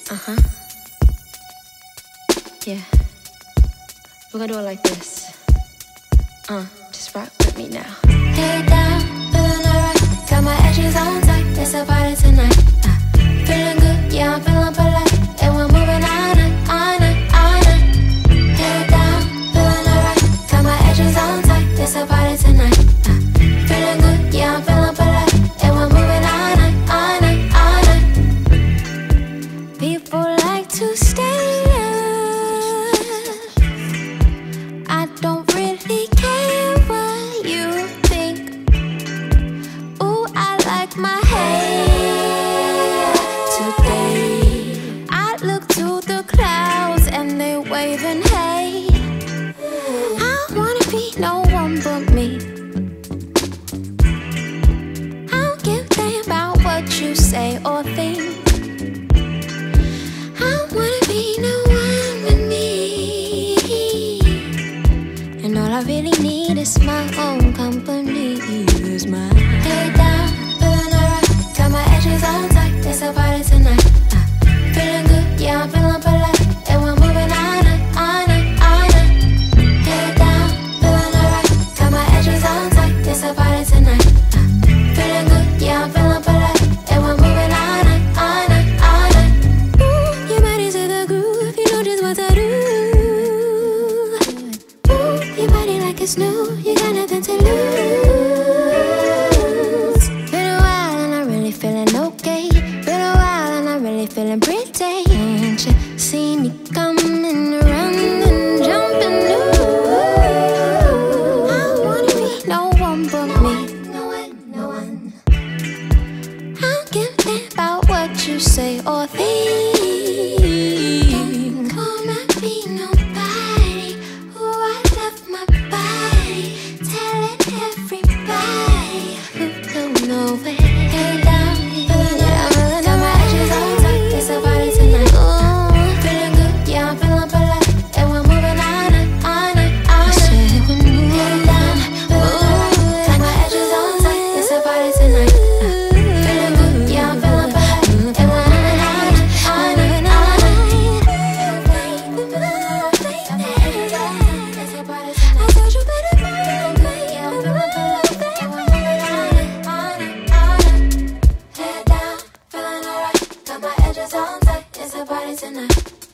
Uh-huh. Yeah. We're gonna do it like this. Just rock with me now. Head down, feeling alright. Got my edges on tight, it's a party tonight. Feeling good, yeah, I'm feeling polite. And we're moving all night, all night, all night. Head down, feeling alright. Got my edges on tight, it's a party tonight. Feeling good, yeah, I'm feeling polite. And we're moving all night, all night, all night. People like to stay up. I don't really care what you think. Ooh, I like my hair today. I look to the clouds and they waving hey. I wanna be no one but me. I don't give a damn about what you say or think. I wanna be no one but me. And all I really need is my own company. Is my head down, feeling alright. Got my edges on tight, it's a party tonight. Feeling good, yeah, I'm feeling polite. And we're moving all night, all night, all night. Head down, feeling alright. Got my edges on tight, it's a party tonight. Feeling good, yeah, I'm feeling polite. And we're moving all night, all night, all night. Ooh, your body's in the groove, you know just what to do. Ooh, your body like it's new, you got nothing to lose. Been a while and I'm really feeling okay. Been a while and I'm really feeling pretty. Can't you see me coming around and jumping? Ooh, I wanna be no one but me. No one, no one. I don't give a damn about what you say or think. Don't come at me, nobody. Ooh, I love my body. Telling everybody who don't know it. Head down, feeling it. Got my edges on tight, it's a party tonight. Ooh, feeling good, yeah, I'm feeling polite. And we're moving all night, all night, all night. Head down, got my edges on tight, it's a party tonight. Feeling good, yeah, I'm feeling polite. And we're moving all night, all night, all night. It's a party tonight. I told you better move, yeah, I'm feeling polite. And we're moving all night, all night, all night. Head down, feeling alright. Got my edges on tight, it's a party tonight.